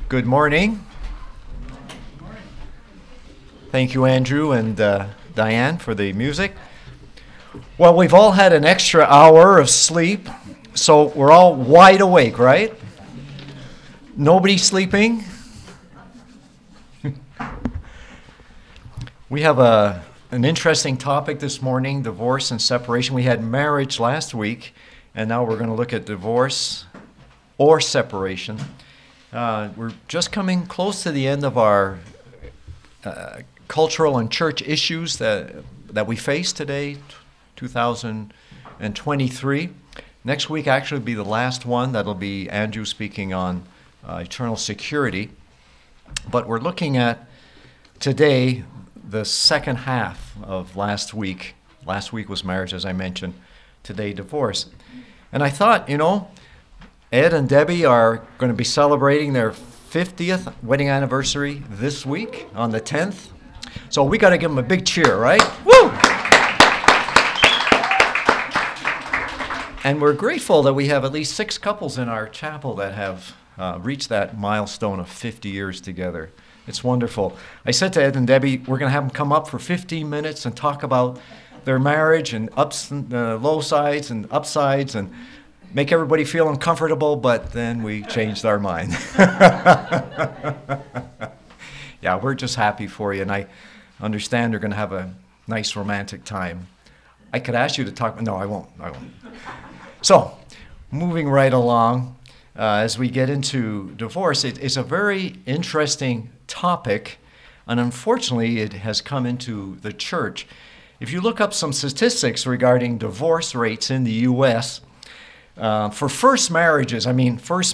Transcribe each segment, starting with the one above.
Good morning. Thank you, Andrew and Diane, for the music. Well, we've all had an extra hour of sleep, so we're all wide awake, right? Nobody sleeping? We have an interesting topic this morning, divorce and separation. We had marriage last week, and now we're going to look at divorce or separation. We're just coming close to the end of our cultural and church issues that we face today, 2023. Next week actually will be the last one. That'll be Andrew speaking on eternal security. But we're looking at today the second half of last week. Last week was marriage, as I mentioned. Today, divorce. And I thought, Ed and Debbie are going to be celebrating their 50th wedding anniversary this week on the 10th. So we got to give them a big cheer, right? Woo! And we're grateful that we have at least 6 couples in our chapel that have reached that milestone of 50 years together. It's wonderful. I said to Ed and Debbie, we're going to have them come up for 15 minutes and talk about their marriage and ups and low sides and upsides and make everybody feel uncomfortable, but then we changed our mind. Yeah, we're just happy for you, and I understand you're going to have a nice romantic time. I could ask you to talk, no, I won't. So, moving right along, as we get into divorce, it's a very interesting topic, and unfortunately it has come into the church. If you look up some statistics regarding divorce rates in the U.S., for first marriages, 40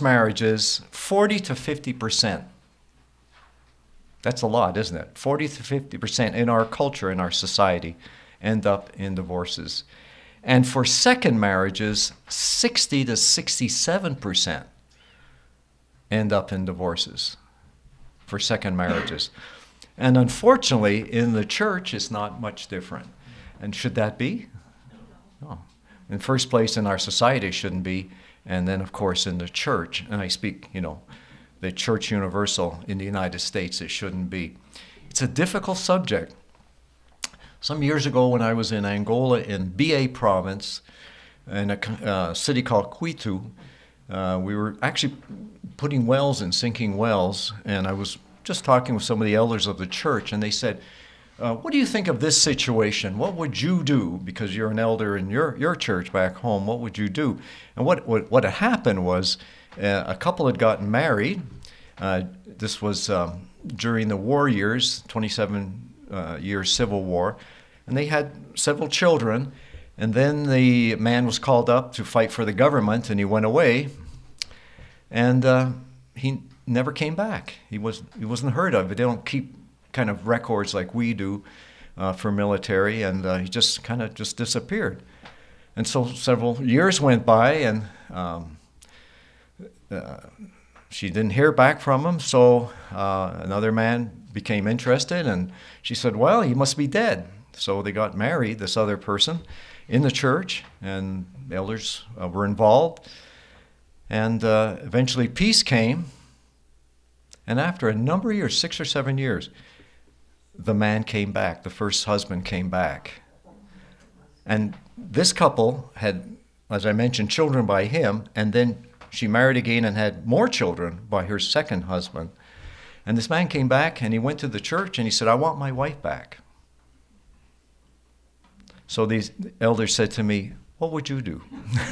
to 50%. That's a lot, isn't it? 40 to 50% in our culture, in our society, end up in divorces. And for second marriages, 60 to 67% end up in divorces for second marriages. And unfortunately, in the church, it's not much different. And should that be? No. In first place, in our society, it shouldn't be. And then, of course, in the church, and I speak, the church universal in the United States, it shouldn't be. It's a difficult subject. Some years ago when I was in Angola in BA province, in a city called Cuito, we were actually putting wells and sinking wells, and I was just talking with some of the elders of the church, and they said, what do you think of this situation? What would you do? Because you're an elder in your church back home, what would you do? And what had happened was a couple had gotten married. This was during the war years, 27 years Civil War, and they had several children. And then the man was called up to fight for the government, and he went away, and he never came back. He wasn't heard of. They don't keep kind of records like we do for military, and he just disappeared. And so several years went by, and she didn't hear back from him, so another man became interested, and she said, well, he must be dead. So they got married, this other person, in the church, and the elders were involved, and eventually peace came, and after a number of years, 6 or 7 years, the man came back, the first husband came back. And this couple had, as I mentioned, children by him, and then she married again and had more children by her second husband. And this man came back, and he went to the church, and he said, I want my wife back. So these elders said to me, what would you do?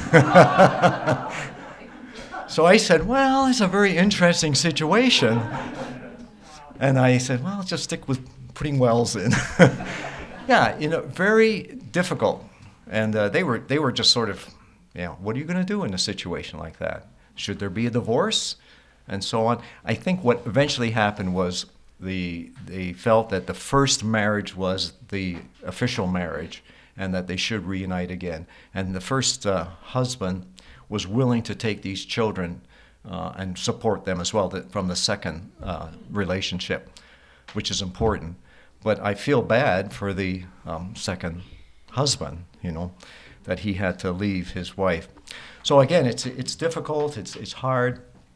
So I said, well, it's a very interesting situation. And I said, well, just stick with putting wells in. Yeah, very difficult. And they were just sort of, what are you going to do in a situation like that? Should there be a divorce? And so on. I think what eventually happened was they felt that the first marriage was the official marriage and that they should reunite again. And the first husband was willing to take these children and support them as well from the second relationship, which is important. But I feel bad for the second husband, that he had to leave his wife. So again, it's difficult, it's hard.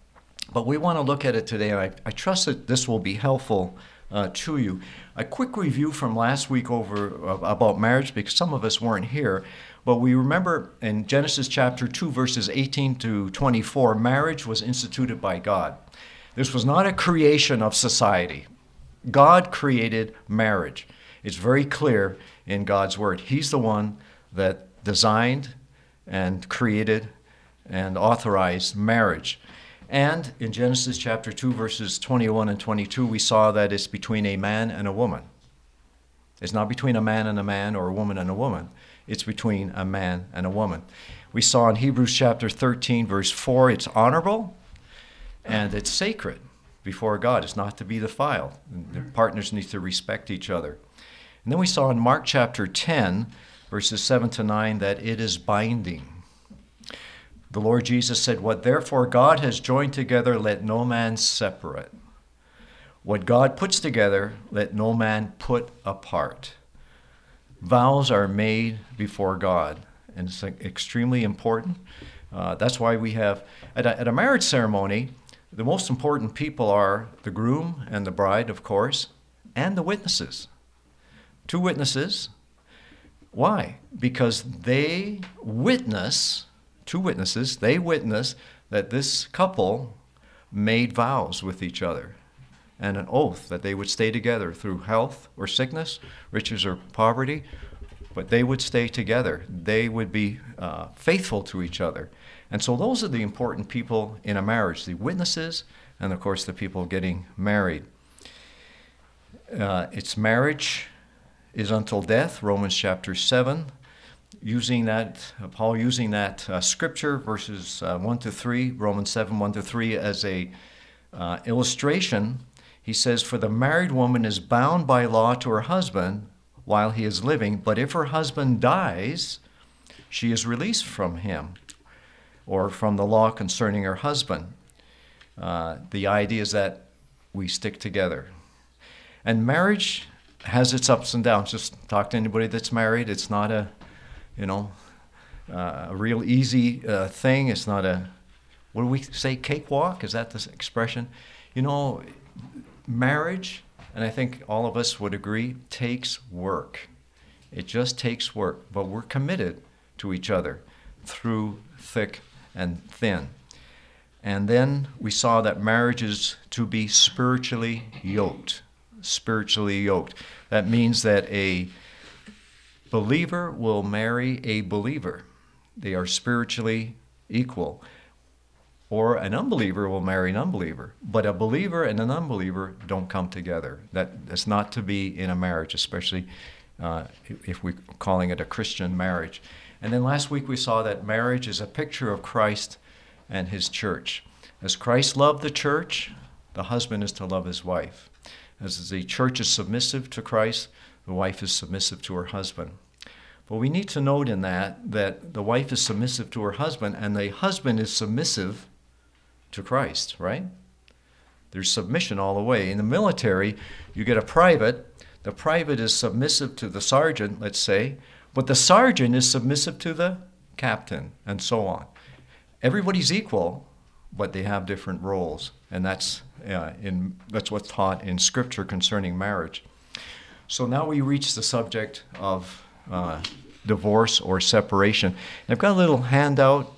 But we want to look at it today, and I trust that this will be helpful to you. A quick review from last week about marriage, because some of us weren't here. But we remember in Genesis chapter 2, verses 18 to 24, marriage was instituted by God. This was not a creation of society. God created marriage. It's very clear in God's word. He's the one that designed and created and authorized marriage. And in Genesis chapter 2, verses 21 and 22, we saw that it's between a man and a woman. It's not between a man or a woman and a woman. It's between a man and a woman. We saw in Hebrews chapter 13, verse 4, it's honorable and it's sacred before God. It's not to be defiled. The partners need to respect each other. And then we saw in Mark chapter 10, verses 7 to 9, that it is binding. The Lord Jesus said, "What therefore God has joined together, let no man separate. What God puts together, let no man put apart." Vows are made before God, and it's extremely important. That's why we have, at a marriage ceremony, the most important people are the groom and the bride, of course, and the witnesses. 2 witnesses. Why? Because they witness, 2 witnesses, they witness that this couple made vows with each other and an oath that they would stay together through health or sickness, riches or poverty, but they would stay together. They would be faithful to each other. And so those are the important people in a marriage, the witnesses and, of course, the people getting married. It's marriage is until death, Romans chapter 7. Paul using that scripture, verses 1 to 3, Romans 7, 1 to 3, as a illustration. He says, "For the married woman is bound by law to her husband while he is living, but if her husband dies, she is released from him," or from the law concerning her husband. The idea is that we stick together. And marriage has its ups and downs. Just talk to anybody that's married. It's not a real easy thing. It's not what do we say, cakewalk? Is that the expression? Marriage, and I think all of us would agree, takes work. It just takes work, but we're committed to each other through thick and thin. And then we saw that marriage is to be spiritually yoked. Spiritually yoked. That means that a believer will marry a believer. They are spiritually equal. Or an unbeliever will marry an unbeliever. But a believer and an unbeliever don't come together. That's not to be in a marriage, especially if we're calling it a Christian marriage. And then last week we saw that marriage is a picture of Christ and his church. As Christ loved the church, the husband is to love his wife. As the church is submissive to Christ, the wife is submissive to her husband. But we need to note in that the wife is submissive to her husband and the husband is submissive to Christ, right? There's submission all the way. In the military, you get a private. The private is submissive to the sergeant, let's say, but the sergeant is submissive to the captain, and so on. Everybody's equal, but they have different roles, and that's what's taught in Scripture concerning marriage. So now we reach the subject of divorce or separation. And I've got a little handout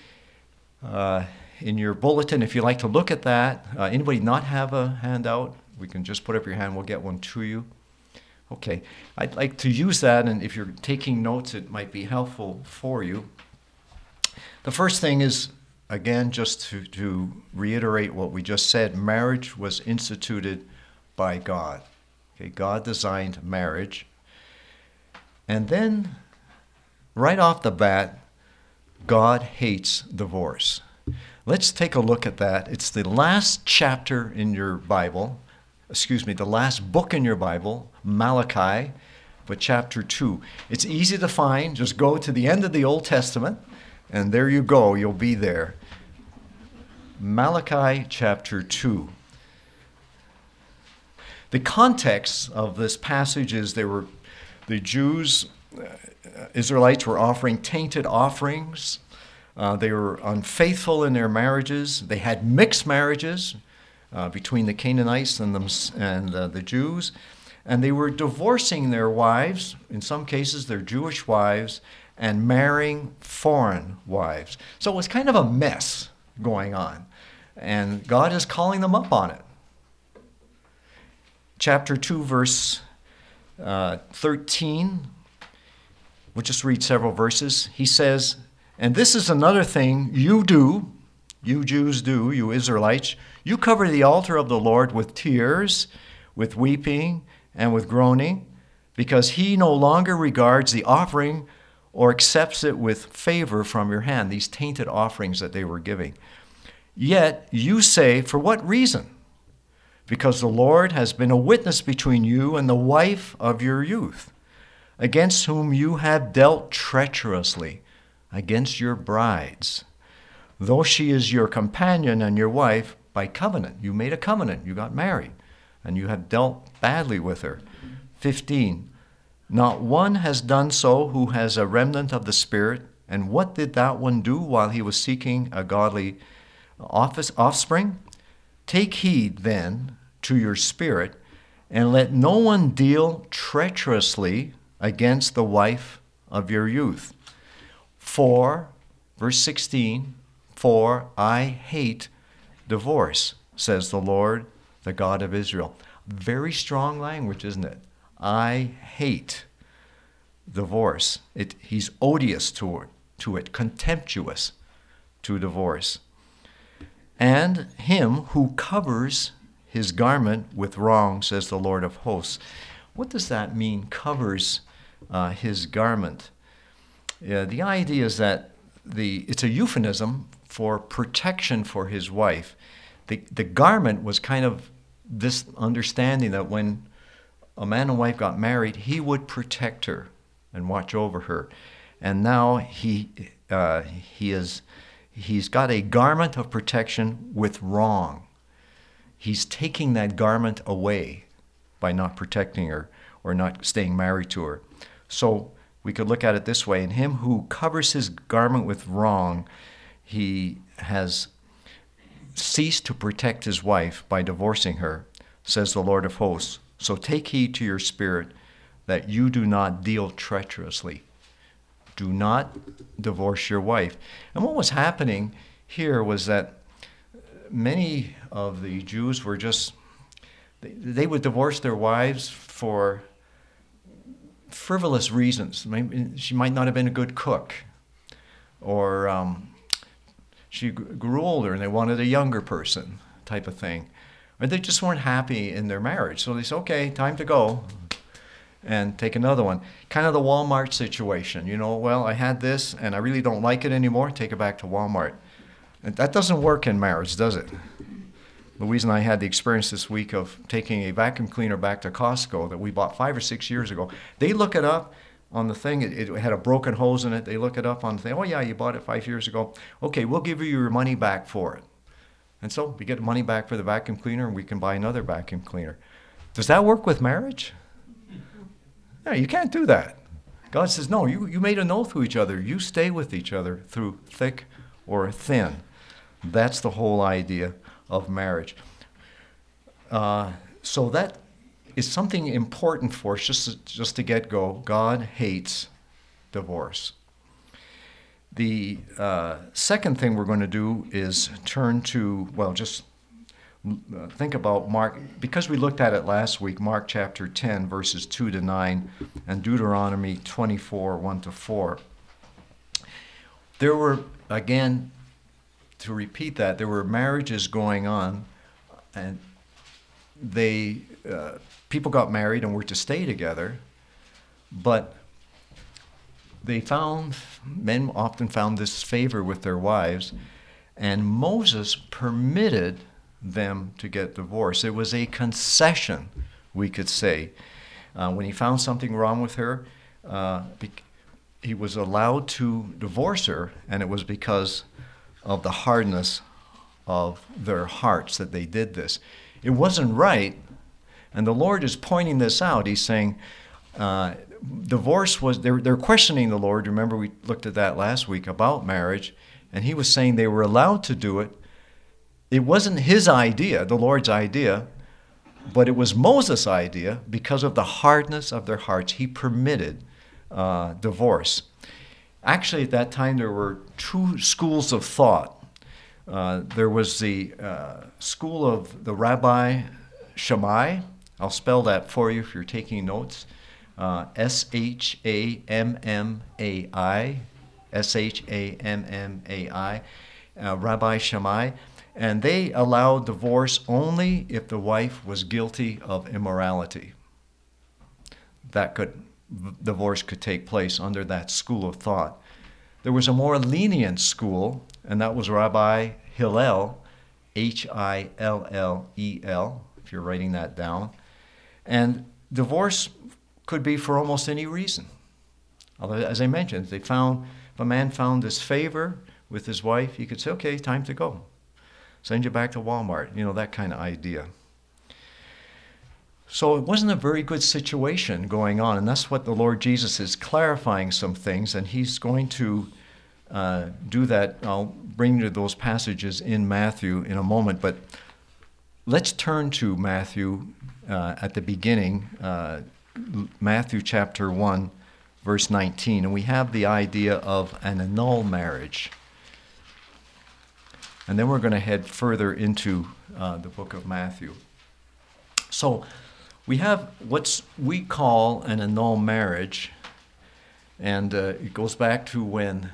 in your bulletin if you'd like to look at that. Anybody not have a handout? We can just put up your hand, we'll get one to you. Okay, I'd like to use that, and if you're taking notes, it might be helpful for you. The first thing is, again, just to reiterate what we just said, marriage was instituted by God. Okay, God designed marriage. And then, right off the bat, God hates divorce. Let's take a look at that. It's the last chapter in your Bible, the last book in your Bible, Malachi, but chapter 2. It's easy to find. Just go to the end of the Old Testament, and there you go. You'll be there. Malachi chapter 2. The context of this passage is the Jews, Israelites were offering tainted offerings They were unfaithful in their marriages. They had mixed marriages between the Canaanites and the Jews. And they were divorcing their wives, in some cases their Jewish wives, and marrying foreign wives. So it was kind of a mess going on. And God is calling them up on it. Chapter 2, verse 13. We'll just read several verses. He says, "And this is another thing you do, you Jews do, you Israelites. You cover the altar of the Lord with tears, with weeping, and with groaning, because he no longer regards the offering or accepts it with favor from your hand," these tainted offerings that they were giving. "Yet you say, for what reason? Because the Lord has been a witness between you and the wife of your youth, against whom you have dealt treacherously, against your brides. Though she is your companion and your wife by covenant." You made a covenant, you got married, and you have dealt badly with her. 15. "Not one has done so who has a remnant of the Spirit. And what did that one do while he was seeking a godly offspring? Take heed, then, to your spirit, and let no one deal treacherously against the wife of your youth. For," verse 16, "for I hate divorce, says the Lord, the God of Israel." Very strong language, isn't it? I hate divorce. He's odious to it, contemptuous to divorce. "And him who covers his garment with wrong, says the Lord of hosts." What does that mean, covers his garment? The idea is that it's a euphemism for protection for his wife. The garment was kind of this understanding that when a man and wife got married, he would protect her and watch over her. And now he's got a garment of protection with wrong. He's taking that garment away by not protecting her or not staying married to her. So we could look at it this way: in him who covers his garment with wrong, he has ceased to protect his wife by divorcing her, says the Lord of hosts. So take heed to your spirit that you do not deal treacherously. Do not divorce your wife. And what was happening here was that many of the Jews were they would divorce their wives for frivolous reasons. Maybe she might not have been a good cook, or she grew older and they wanted a younger person, type of thing. Or they just weren't happy in their marriage. So they said, okay, time to go and take another one. Kind of the Walmart situation. Well, I had this and I really don't like it anymore. Take it back to Walmart. And that doesn't work in marriage, does it? Louise and I had the experience this week of taking a vacuum cleaner back to Costco that we bought 5 or 6 years ago. They look it up on the thing. It had a broken hose in it. They look it up on the thing. Oh, yeah, you bought it 5 years ago. Okay, we'll give you your money back for it. And so we get money back for the vacuum cleaner, and we can buy another vacuum cleaner. Does that work with marriage? No, you can't do that. God says, no, you made an oath to each other. You stay with each other through thick or thin. That's the whole idea of marriage. So that is something important for us, just to get go. God hates divorce. The second thing we're going to do is turn to, think about Mark, because we looked at it last week, Mark chapter 10, verses 2 to 9, and Deuteronomy 24, 1 to 4. There were, again, to repeat that, there were marriages going on, and people got married and were to stay together, but men often found this favor with their wives, and Moses permitted them to get divorced. It was a concession, we could say. When he found something wrong with her, he was allowed to divorce her, and it was because of the hardness of their hearts that they did this. It wasn't right, and the Lord is pointing this out. He's saying, divorce was, they're questioning the Lord. Remember, we looked at that last week about marriage, And he was saying they were allowed to do it. It wasn't his idea, the Lord's idea, but it was Moses' idea because of the hardness of their hearts. He permitted divorce. Actually, at that time, there were two schools of thought. There was the school of the Rabbi Shammai. I'll spell that for you if you're taking notes. Shammai, Shammai, Rabbi Shammai. And they allowed divorce only if the wife was guilty of immorality. Divorce could take place under that school of thought. There was a more lenient school, and that was Rabbi Hillel, Hillel, if you're writing that down. And divorce could be for almost any reason. As I mentioned, if a man found disfavor with his wife, he could say, okay, time to go. Send you back to Walmart, that kind of idea. So it wasn't a very good situation going on, and that's what the Lord Jesus is clarifying some things, and he's going to do that. I'll bring you to those passages in Matthew in a moment, but let's turn to Matthew at the beginning, Matthew chapter 1, verse 19, and we have the idea of an annulled marriage. And then we're going to head further into the book of Matthew. So we have what we call an annulled marriage, and it goes back to when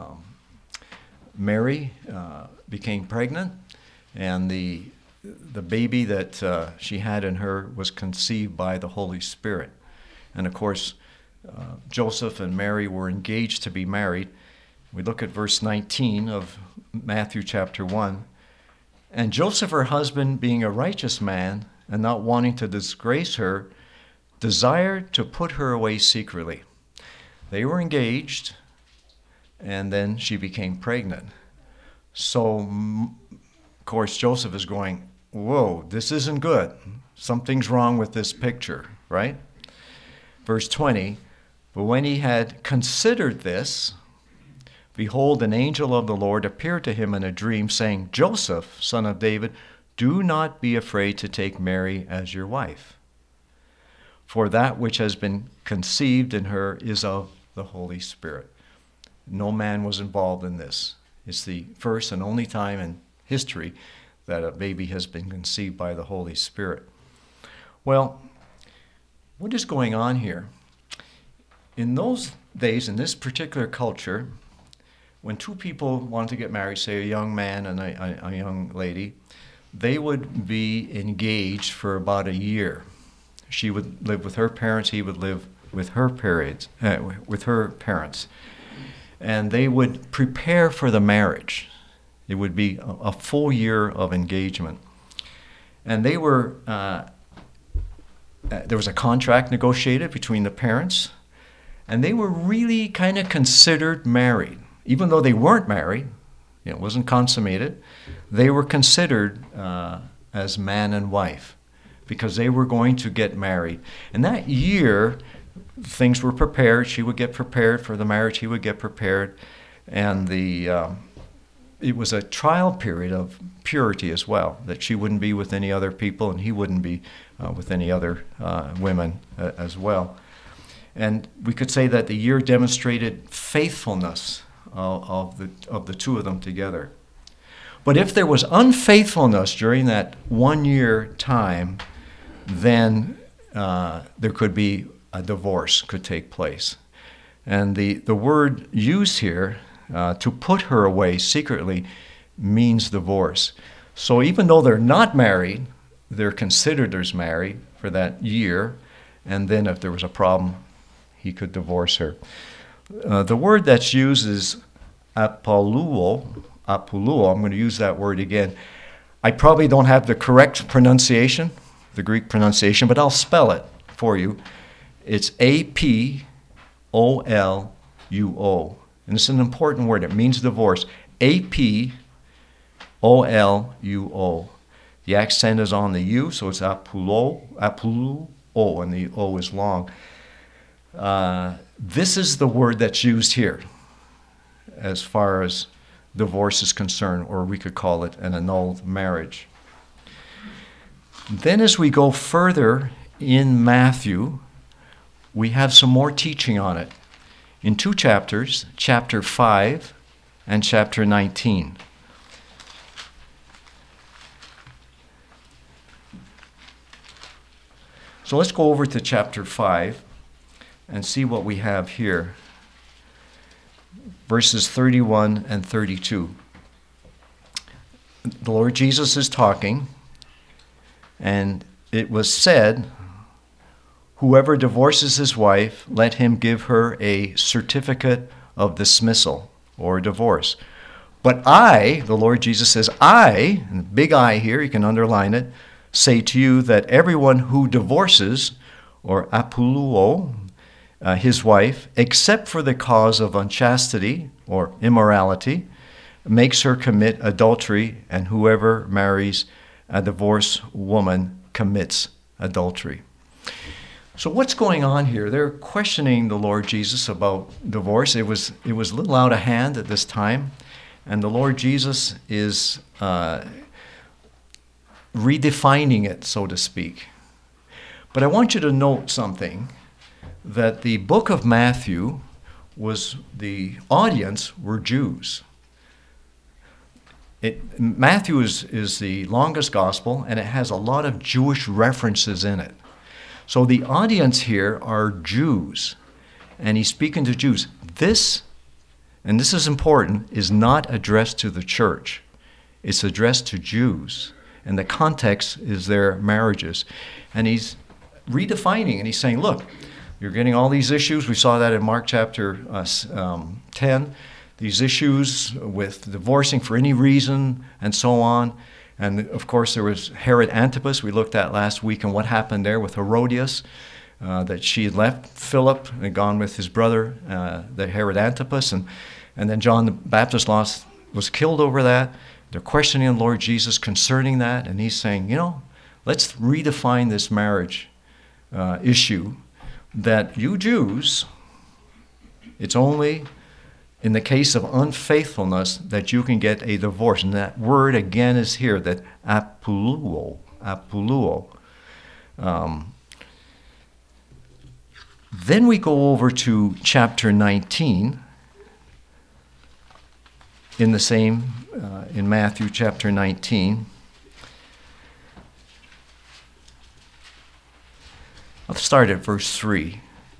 Mary became pregnant, and the baby that she had in her was conceived by the Holy Spirit. And of course, Joseph and Mary were engaged to be married. We look at verse 19 of Matthew chapter 1. And Joseph, her husband, being a righteous man and not wanting to disgrace her, desired to put her away secretly. They were engaged, and then she became pregnant. So, of course, Joseph is going, whoa, this isn't good. Something's wrong with this picture, right? Verse 20, but when he had considered this, behold, an angel of the Lord appeared to him in a dream, saying, Joseph, son of David, do not be afraid to take Mary as your wife, for that which has been conceived in her is of the Holy Spirit. No man was involved in this. It's the first and only time in history that a baby has been conceived by the Holy Spirit. Well, what is going on here? In those days, in this particular culture, when two people wanted to get married, say a young man and a young lady, they would be engaged for about a year. She would live with her parents, he would live with her parents. And they would prepare for the marriage. It would be a full year of engagement. And they were, there was a contract negotiated between the parents, and they were really kind of considered married. Even though they weren't married, it wasn't consummated, they were considered as man and wife because they were going to get married. And that year, things were prepared. She would get prepared for the marriage. He would get prepared. And it was a trial period of purity as well, that she wouldn't be with any other people and he wouldn't be with any other women as well. And we could say that the year demonstrated faithfulness of the two of them together. But if there was unfaithfulness during that 1 year time, then there could be a divorce could take place. And the word used here, to put her away secretly, means divorce. So even though they're not married, they're considered as married for that year, and then if there was a problem, he could divorce her. The word that's used is apoluo. I'm going to use that word again. I probably don't have the correct pronunciation, the Greek pronunciation, but I'll spell it for you. It's Apoluo. And it's an important word. It means divorce. Apoluo. The accent is on the U, so it's apoluo, and the O is long. This is the word that's used here as far as divorce is concerned, or we could call it an annulled marriage. Then as we go further in Matthew, we have some more teaching on it in 2 chapters, chapter 5 and chapter 19. So let's go over to chapter 5 and see what we have here. Verses 31 and 32. The Lord Jesus is talking, and it was said, "Whoever divorces his wife, let him give her a certificate of dismissal," or divorce. "But I," the Lord Jesus says, "I," and the big I here, you can underline it, "say to you that everyone who divorces," or apoluo, his wife, "except for the cause of unchastity," or immorality, "makes her commit adultery, and whoever marries a divorced woman commits adultery." So what's going on here? They're questioning the Lord Jesus about divorce. It was a little out of hand at this time, and the Lord Jesus is redefining it, so to speak. But I want you to note something, that the book of Matthew the audience were Jews. Matthew is the longest gospel, and it has a lot of Jewish references in it. So the audience here are Jews, and he's speaking to Jews. This, and this is important, is not addressed to the church. It's addressed to Jews, and the context is their marriages. And he's redefining, and he's saying, look, you're getting all these issues. We saw that in Mark chapter 10, these issues with divorcing for any reason and so on. And of course, there was Herod Antipas we looked at last week, and what happened there with Herodias, that she had left Philip and gone with his brother, the Herod Antipas, and then John the Baptist was killed over that. They're questioning the Lord Jesus concerning that, and he's saying, let's redefine this marriage issue, that you Jews, it's only in the case of unfaithfulness that you can get a divorce. And that word again is here, that apoluo. Then we go over to chapter 19 in the same, in Matthew chapter 19. I'll start at verse 3.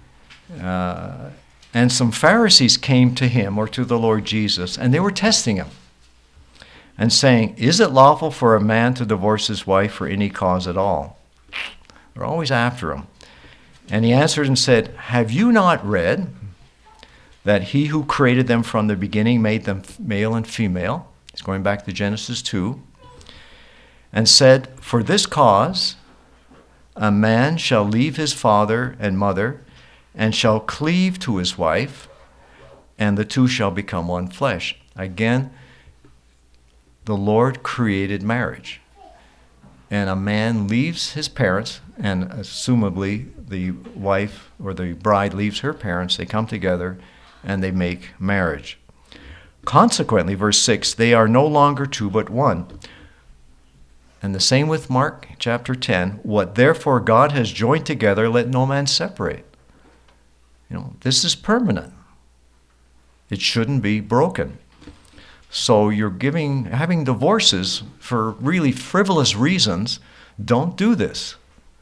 And some Pharisees came to him, or to the Lord Jesus, and they were testing him and saying, "Is it lawful for a man to divorce his wife for any cause at all?" They're always after him. And he answered and said, "Have you not read that he who created them from the beginning made them male and female?" He's going back to Genesis 2. "And said, for this cause a man shall leave his father and mother, and shall cleave to his wife, and the two shall become one flesh." Again, the Lord created marriage. And a man leaves his parents, and assumably the wife or the bride leaves her parents. They come together and they make marriage. Consequently, verse 6, they are no longer two but one. And the same with Mark chapter 10. What therefore God has joined together, let no man separate. This is permanent. It shouldn't be broken. So you're having divorces for really frivolous reasons. Don't do this.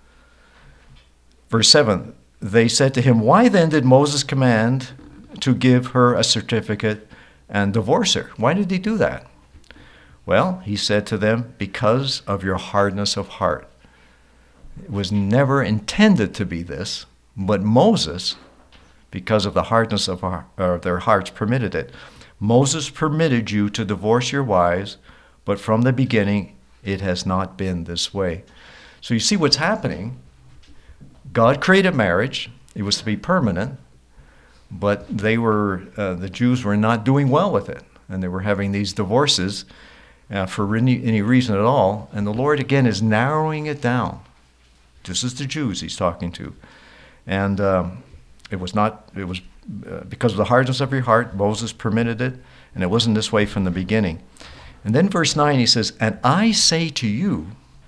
Verse 7, they said to him, "Why then did Moses command to give her a certificate and divorce her?" Why did he do that? Well, he said to them, "Because of your hardness of heart." It was never intended to be this, but Moses, because of the hardness of their hearts, permitted it. Moses permitted you to divorce your wives, but from the beginning it has not been this way. So you see what's happening. God created marriage. It was to be permanent, but the Jews were not doing well with it, and they were having these divorces for any reason at all. And the Lord again is narrowing it down. This is the Jews he's talking to, and it was because of the hardness of your heart, Moses permitted it, And it wasn't this way from the beginning. And then verse 9, he says, and I say to you,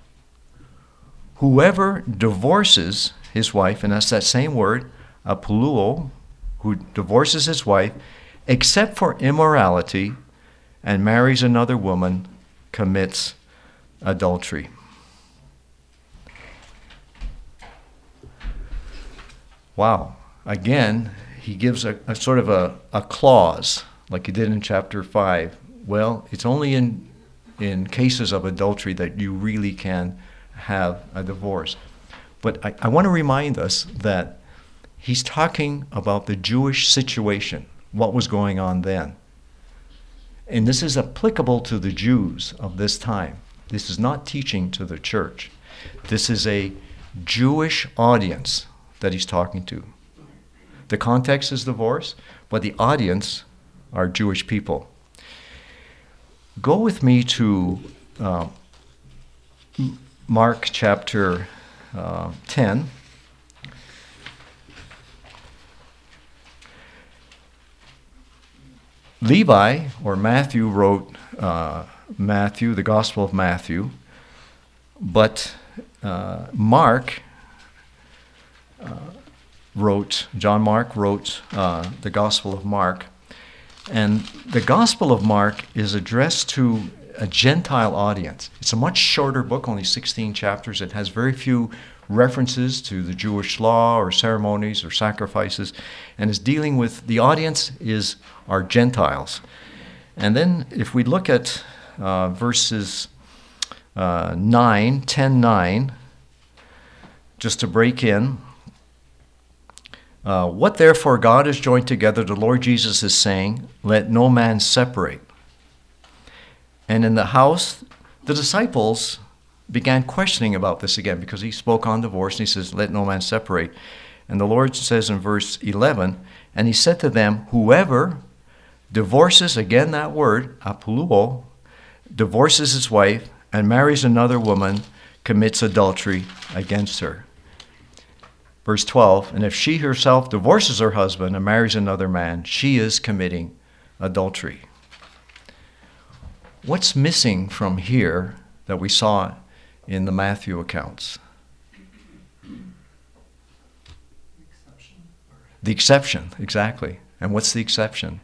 whoever divorces his wife, and that's that same word, apoluo, who divorces his wife, except for immorality, and marries another woman, commits adultery. Wow. Again, he gives a sort of a clause, like he did in chapter 5. Well, it's only in cases of adultery that you really can have a divorce. But I want to remind us that he's talking about the Jewish situation, what was going on then. And this is applicable to the Jews of this time. This is not teaching to the church. This is a Jewish audience that he's talking to. The context is divorce, but the audience are Jewish people. Go with me to Mark chapter 10. Levi, or Matthew, wrote Matthew, the Gospel of Matthew, but John Mark wrote the Gospel of Mark. And the Gospel of Mark is addressed to a Gentile audience. It's a much shorter book, only 16 chapters. It has very few references to the Jewish law or ceremonies or sacrifices, and is dealing with, the audience are Gentiles. And then if we look at verses 10:9, just to break in, what therefore God has joined together, the Lord Jesus is saying, let no man separate. And in the house, the disciples began questioning about this again, because he spoke on divorce, and he says, let no man separate. And the Lord says in verse 11, and he said to them, whoever divorces, again that word, apoluo, divorces his wife and marries another woman, commits adultery against her. Verse 12, and if she herself divorces her husband and marries another man, she is committing adultery. What's missing from here that we saw in the Matthew accounts? The exception, exactly. And what's the exception?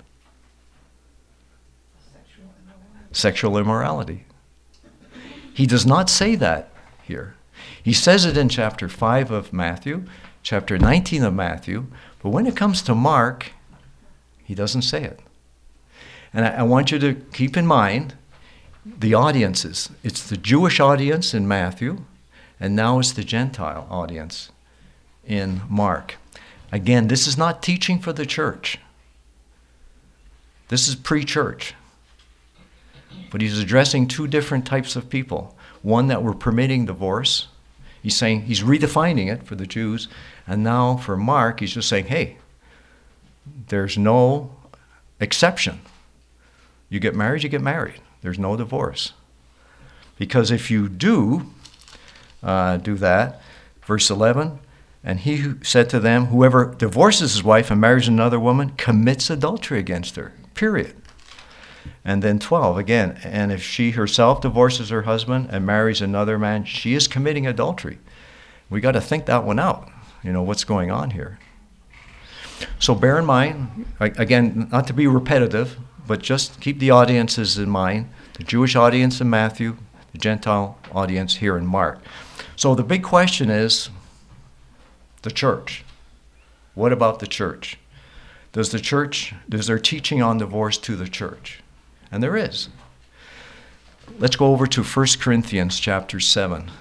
Sexual immorality. He does not say that here. He says it in chapter 5 of Matthew, chapter 19 of Matthew, but when it comes to Mark, he doesn't say it. And I want you to keep in mind the audiences. It's the Jewish audience in Matthew, and now it's the Gentile audience in Mark. Again, this is not teaching for the church. This is pre-church. But he's addressing two different types of people. One that were permitting divorce. He's saying, he's redefining it for the Jews. And now for Mark, he's just saying, hey, there's no exception. You get married, you get married. There's no divorce. Because if you do that, verse 11, and he who said to them, whoever divorces his wife and marries another woman commits adultery against her, period. And then 12, again, and if she herself divorces her husband and marries another man, she is committing adultery. We got to think that one out, what's going on here. So bear in mind, again, not to be repetitive, but just keep the audiences in mind, the Jewish audience in Matthew, the Gentile audience here in Mark. So the big question is, the church. What about the church? Is there teaching on divorce to the church? And there is. Let's go over to 1 Corinthians chapter 7.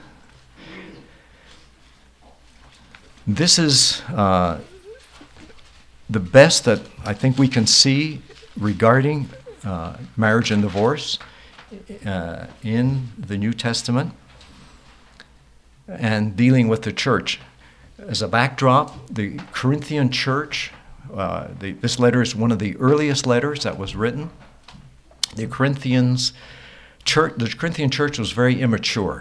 This is the best that I think we can see regarding marriage and divorce in the New Testament and dealing with the church. As a backdrop, the Corinthian church, this letter is one of the earliest letters that was written. The Corinthian church was very immature.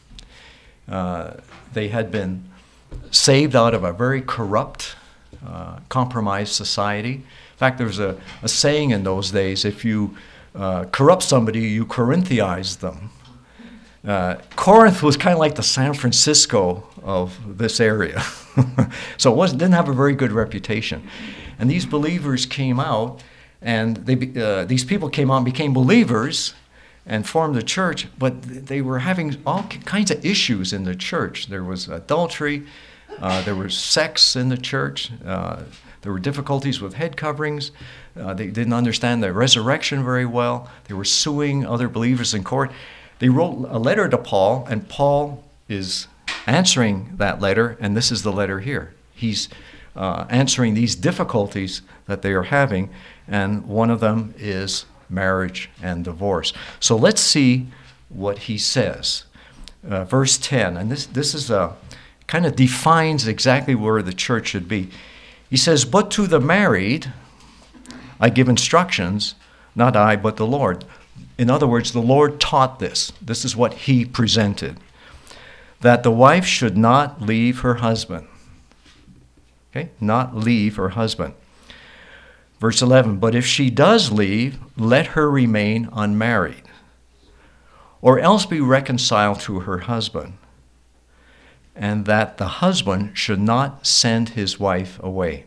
They had been saved out of a very corrupt, compromised society In fact, there was a saying in those days, if you corrupt somebody, you Corinthianize them. Corinth was kind of like the San Francisco of this area. So it didn't have a very good reputation. And these believers came out, and these people came out and became believers and formed a church, but they were having all kinds of issues in the church. There was adultery, there was sex in the church, there were difficulties with head coverings, they didn't understand the resurrection very well, they were suing other believers in court. They wrote a letter to Paul, and Paul is answering that letter, and this is the letter here. He's answering these difficulties that they are having, and one of them is marriage and divorce. So let's see what he says. Verse 10, and this is kind of defines exactly where the church should be. He says, "But to the married I give instructions, not I, but the Lord." In other words, the Lord taught this. This is what he presented. That the wife should not leave her husband. Okay? Not leave her husband. Verse 11, "But if she does leave, let her remain unmarried, or else be reconciled to her husband, and that the husband should not send his wife away."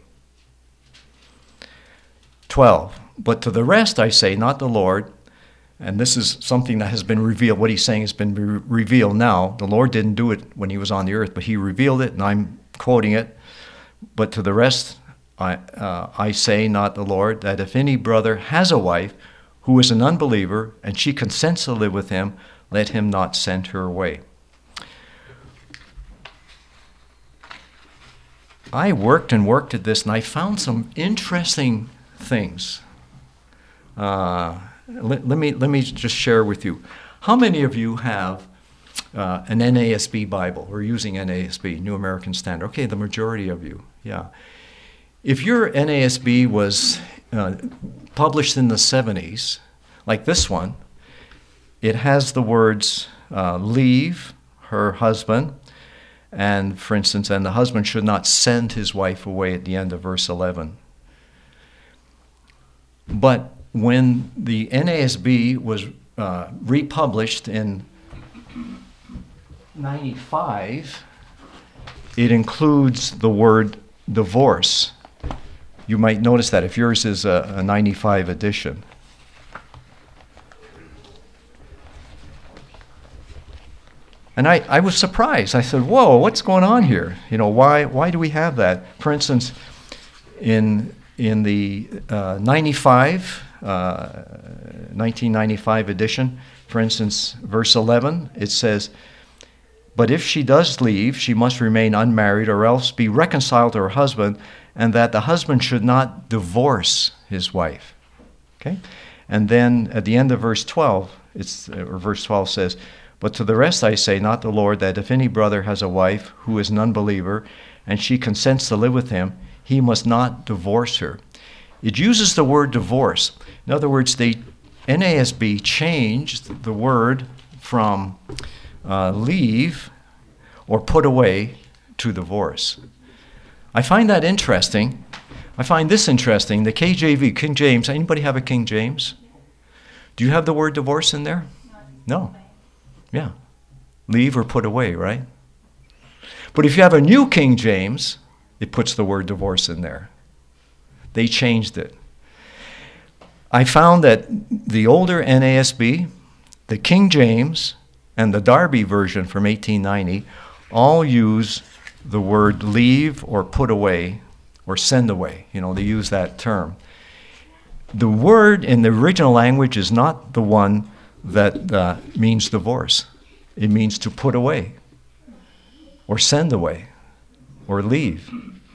12, "But to the rest I say, not the Lord," and this is something that has been revealed. What he's saying has been revealed now. The Lord didn't do it when he was on the earth, but he revealed it, and I'm quoting it. "But to the rest I say, not the Lord, that if any brother has a wife who is an unbeliever, and she consents to live with him, let him not send her away." I worked at this, and I found some interesting things. Let me just share with you. How many of you have an NASB Bible, or using NASB, New American Standard? Okay, the majority of you, yeah. If your NASB was published in the 70s, like this one, it has the words leave her husband, and for instance, and the husband should not send his wife away at the end of verse 11. But when the NASB was republished in 95, it includes the word divorce. You might notice that if yours is a 95 edition. And I was surprised. I said, whoa, what's going on here? You know, why do we have that? For instance, in the 1995 edition, for instance, verse 11, it says, "But if she does leave, she must remain unmarried or else be reconciled to her husband, and that the husband should not divorce his wife." Okay? And then at the end of verse 12, verse 12 says, "But to the rest I say, not the Lord, that if any brother has a wife who is an unbeliever, and she consents to live with him, he must not divorce her." It uses the word divorce. In other words, the NASB changed the word from leave or put away to divorce. I find that interesting. I find this interesting. The KJV, King James, anybody have a King James? Do you have the word divorce in there? No. Yeah. Leave or put away, right? But if you have a New King James, it puts the word divorce in there. They changed it. I found that the older NASB, the King James, and the Darby version from 1890 all use the word leave or put away or send away. You know, they use that term. The word in the original language is not the one that means divorce. It means to put away or send away or leave.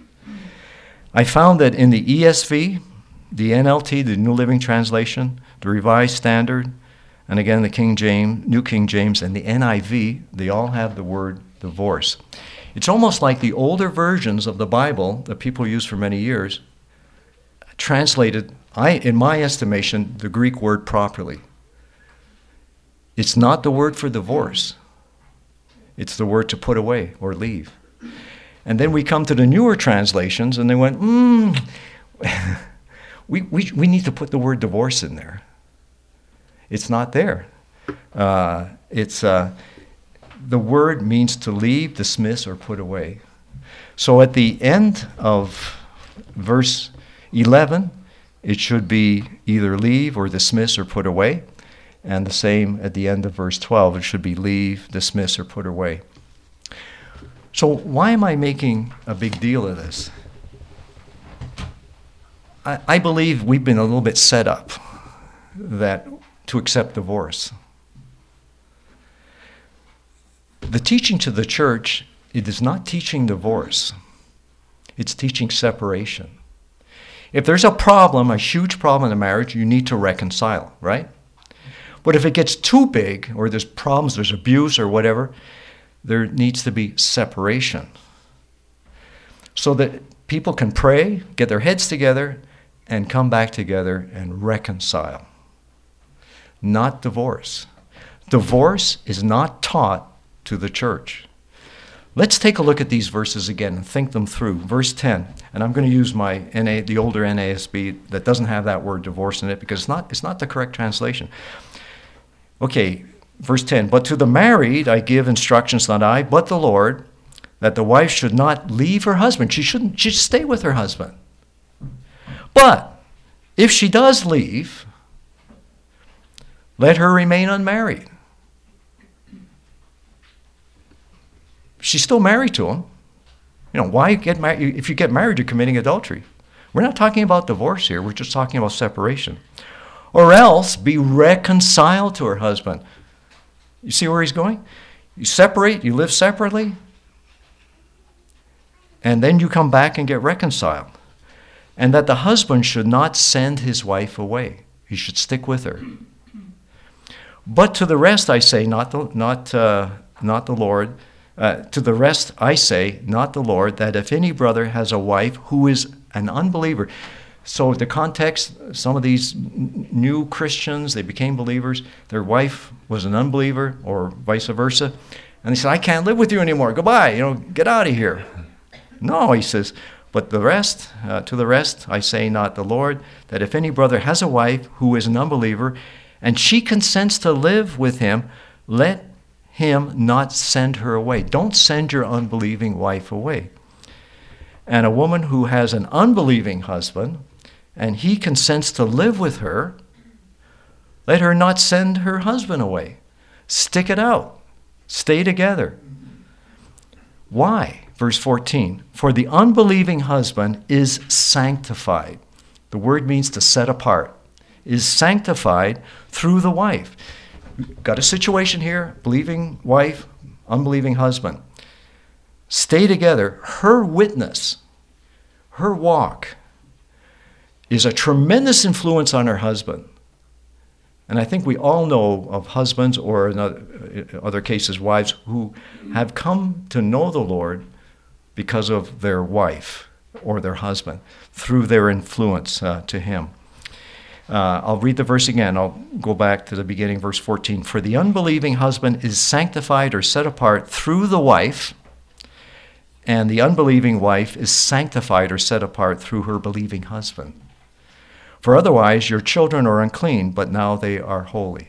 I found that in the ESV, the NLT, the New Living Translation, the Revised Standard, and again the King James, New King James, and the NIV, they all have the word divorce. It's almost like the older versions of the Bible that people used for many years translated, in my estimation, the Greek word properly. It's not the word for divorce. It's the word to put away or leave. And then we come to the newer translations, and they went, We need to put the word divorce in there. It's not there. The word means to leave, dismiss, or put away. So at the end of verse 11, it should be either leave or dismiss or put away. And the same at the end of verse 12, it should be leave, dismiss, or put away. So why am I making a big deal of this? I believe we've been a little bit set up to accept divorce. The teaching to the church, it is not teaching divorce. It's teaching separation. If there's a problem, a huge problem in a marriage, you need to reconcile, right? But if it gets too big, or there's problems, there's abuse or whatever, there needs to be separation. So that people can pray, get their heads together, and come back together and reconcile. Not divorce. Divorce is not taught to the church. Let's take a look at these verses again and think them through. Verse 10, and I'm going to use the older NASB that doesn't have that word divorce in it because it's not the correct translation. Okay, verse 10, but to the married I give instructions, not I, but the Lord, that the wife should not leave her husband. She should stay with her husband. But if she does leave, let her remain unmarried. She's still married to him. Why get married? If you get married, you're committing adultery. We're not talking about divorce here. We're just talking about separation. Or else be reconciled to her husband. You see where he's going? You separate, you live separately, and then you come back and get reconciled. And that the husband should not send his wife away. He should stick with her. But to the rest I say, not the Lord. To the rest I say, not the Lord, that if any brother has a wife who is an unbeliever. So the context, some of these new Christians, they became believers. Their wife was an unbeliever, or vice versa. And they said, I can't live with you anymore. Goodbye. Get out of here. No, he says, but to the rest I say, not the Lord, that if any brother has a wife who is an unbeliever, and she consents to live with him, let him not send her away. Don't send your unbelieving wife away. And a woman who has an unbelieving husband, and he consents to live with her, let her not send her husband away. Stick it out. Stay together. Why? Verse 14, for the unbelieving husband is sanctified. The word means to set apart. Is sanctified through the wife. Got a situation here, believing wife, unbelieving husband. Stay together. Her witness, her walk, is a tremendous influence on her husband. And I think we all know of husbands, or in other cases, wives, who have come to know the Lord because of their wife or their husband, through their influence to him. I'll read the verse again. I'll go back to the beginning, verse 14. For the unbelieving husband is sanctified or set apart through the wife, and the unbelieving wife is sanctified or set apart through her believing husband. For otherwise your children are unclean, but now they are holy.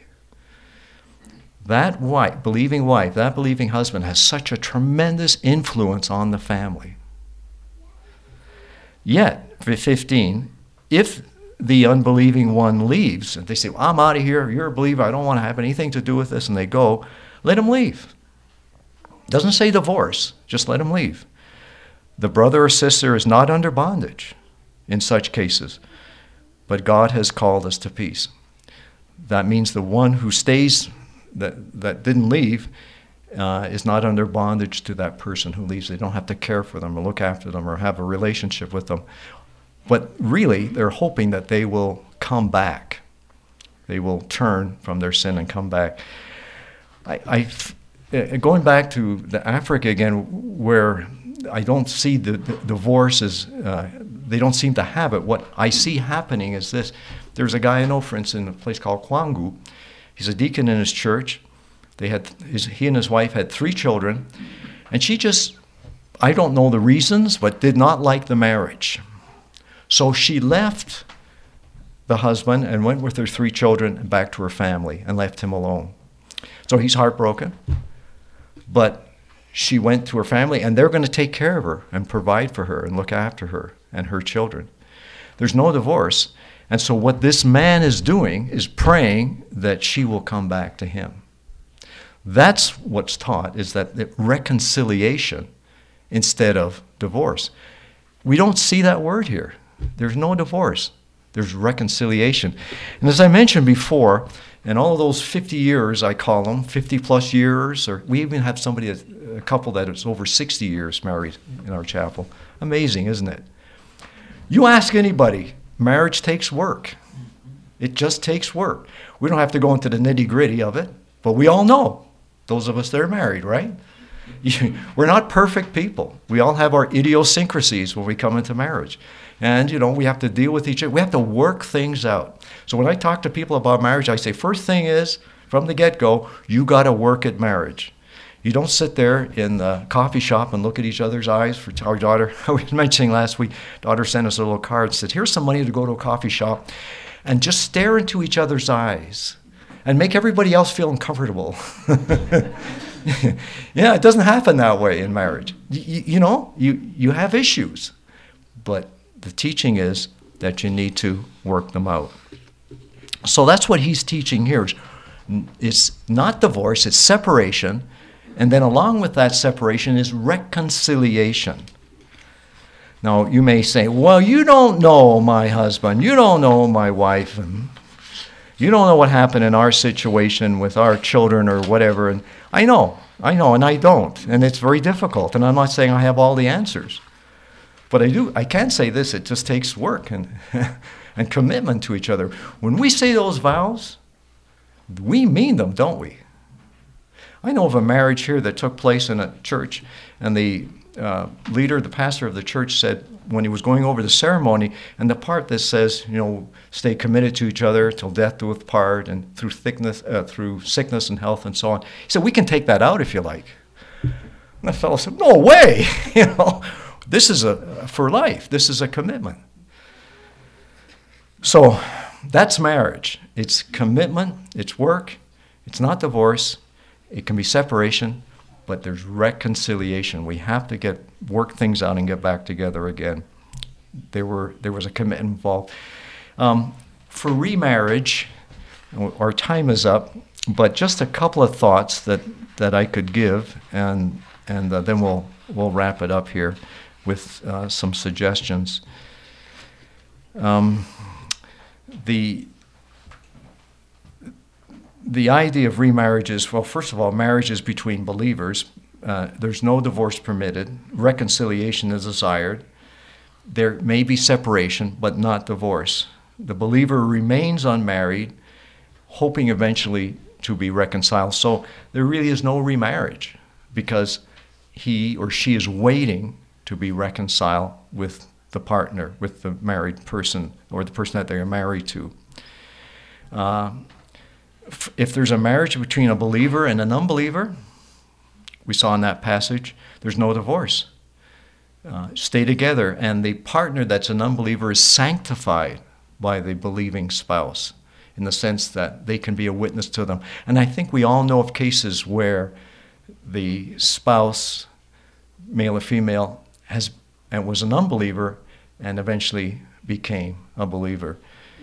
That believing wife, that believing husband has such a tremendous influence on the family. Yet, 15, if the unbelieving one leaves, and they say, well, I'm out of here, you're a believer, I don't want to have anything to do with this, and they go, let him leave. Doesn't say divorce, just let him leave. The brother or sister is not under bondage in such cases, but God has called us to peace. That means the one who stays, that didn't leave, is not under bondage to that person who leaves. They don't have to care for them or look after them or have a relationship with them. But really, they're hoping that they will come back. They will turn from their sin and come back. Going back to the Africa again, where I don't see the divorces, they don't seem to have it. What I see happening is this. There's a guy I know, for instance, in a place called Kwangu. He's a deacon in his church. He and his wife had 3 children, and she just, I don't know the reasons, but did not like the marriage. So she left the husband and went with her 3 children back to her family and left him alone. So he's heartbroken, but she went to her family, and they're going to take care of her and provide for her and look after her and her children. There's no divorce. And so what this man is doing is praying that she will come back to him. That's what's taught, is that reconciliation instead of divorce. We don't see that word here. There's no divorce. There's reconciliation. And as I mentioned before, in all of those 50 years, I call them, 50 plus years, or we even have a couple that is over 60 years married in our chapel. Amazing, isn't it? You ask anybody, marriage takes work. It just takes work. We don't have to go into the nitty-gritty of it, but we all know, those of us that are married, right? We're not perfect people. We all have our idiosyncrasies when we come into marriage. And, we have to deal with each other. We have to work things out. So when I talk to people about marriage, I say, first thing is, from the get-go, you got to work at marriage. You don't sit there in the coffee shop and look at each other's eyes. For our daughter, I was mentioning last week, daughter sent us a little card and said, here's some money to go to a coffee shop and just stare into each other's eyes and make everybody else feel uncomfortable. Yeah, it doesn't happen that way in marriage. You have issues, but the teaching is that you need to work them out. So that's what he's teaching here. It's not divorce, it's separation. And then along with that separation is reconciliation. Now, you may say, well, you don't know my husband. You don't know my wife. And you don't know what happened in our situation with our children or whatever. And I know, and I don't. And it's very difficult. And I'm not saying I have all the answers. But I can say this, it just takes work and and commitment to each other. When we say those vows, we mean them, don't we? I know of a marriage here that took place in a church, and the the pastor of the church said when he was going over the ceremony, and the part that says, stay committed to each other till death do us part, and through sickness and health and so on. He said, we can take that out if you like. And the fellow said, no way, This is for life. This is a commitment. So that's marriage. It's commitment. It's work. It's not divorce. It can be separation, but there's reconciliation. We have to work things out and get back together again. There was a commitment involved. For remarriage, our time is up, but just a couple of thoughts that I could give, and then we'll wrap it up here with some suggestions. The idea of remarriage is, well, first of all, marriage is between believers. There's no divorce permitted. Reconciliation is desired. There may be separation, but not divorce. The believer remains unmarried, hoping eventually to be reconciled. So there really is no remarriage because he or she is waiting to be reconciled with the partner, with the married person or the person that they are married to. If there's a marriage between a believer and an unbeliever, we saw in that passage, there's no divorce. Stay together, and the partner that's an unbeliever is sanctified by the believing spouse in the sense that they can be a witness to them. And I think we all know of cases where the spouse, male or female, was an unbeliever and eventually became a believer.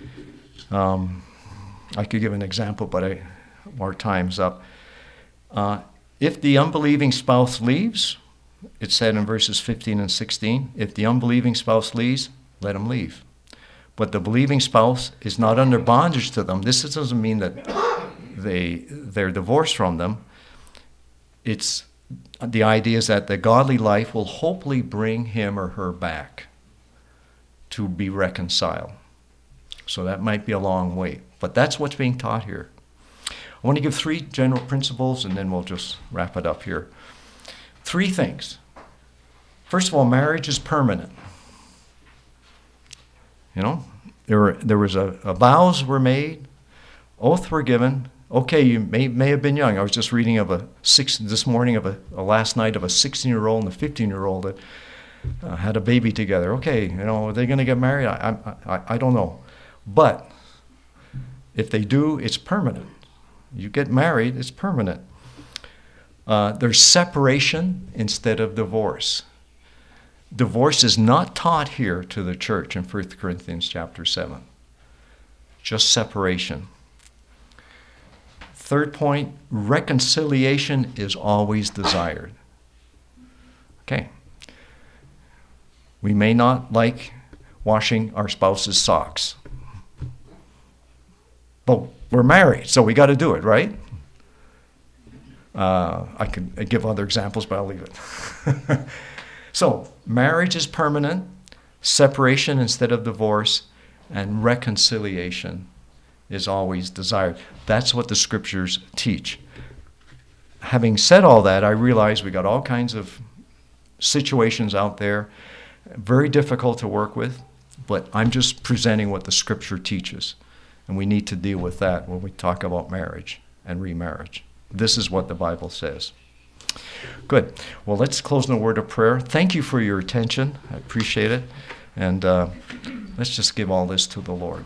I could give an example, but our time's up. If the unbelieving spouse leaves, it said in verses 15 and 16, if the unbelieving spouse leaves, let him leave. But the believing spouse is not under bondage to them. This doesn't mean that they're divorced from them. It's the idea is that the godly life will hopefully bring him or her back to be reconciled. So that might be a long wait. But that's what's being taught here. I want to give 3 general principles, and then we'll just wrap it up here. 3 things. First of all, marriage is permanent. There was vows were made, oaths were given. Okay, you may have been young. I was just reading this morning last night of a 16-year-old and a 15-year-old that had a baby together. Okay, are they going to get married? I don't know. But if they do, it's permanent. You get married, it's permanent. There's separation instead of divorce. Divorce is not taught here to the church in 1 Corinthians chapter 7. Just separation. Third point, reconciliation is always desired. Okay. We may not like washing our spouse's socks. But we're married, so we got to do it, right? I could give other examples, but I'll leave it. So, marriage is permanent, separation instead of divorce, and reconciliation is always desired. That's what the scriptures teach. Having said all that, I realize we got all kinds of situations out there, very difficult to work with, but I'm just presenting what the scripture teaches. And we need to deal with that when we talk about marriage and remarriage. This is what the Bible says. Good. Well, let's close in a word of prayer. Thank you for your attention. I appreciate it. And let's just give all this to the Lord.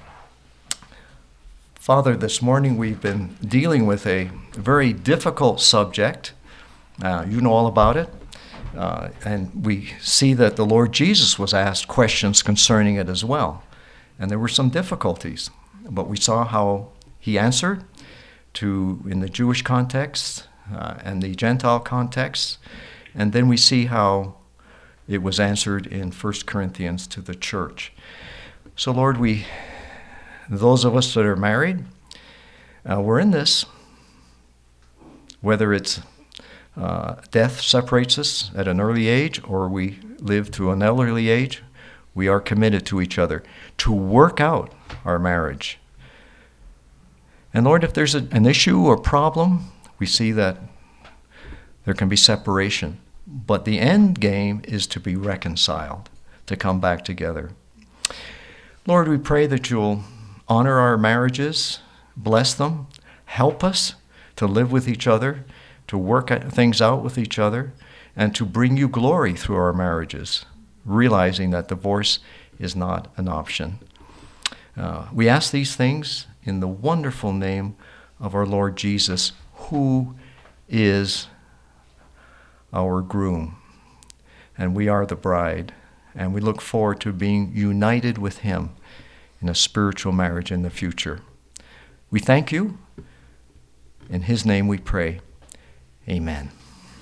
Father, this morning we've been dealing with a very difficult subject. You know all about it. And we see that the Lord Jesus was asked questions concerning it as well. And there were some difficulties. But we saw how he answered in the Jewish context and the Gentile context. And then we see how it was answered in 1 Corinthians to the church. So Lord, those of us that are married, we're in this. Whether it's death separates us at an early age or we live to an elderly age, we are committed to each other to work out our marriage. And Lord, if there's an issue or problem, we see that there can be separation. But the end game is to be reconciled, to come back together. Lord, we pray that you'll honor our marriages, bless them, help us to live with each other, to work things out with each other, and to bring you glory through our marriages, realizing that divorce is not an option. We ask these things in the wonderful name of our Lord Jesus, who is our groom, and we are the bride, and we look forward to being united with him in a spiritual marriage in the future. We thank you. In his name we pray. Amen.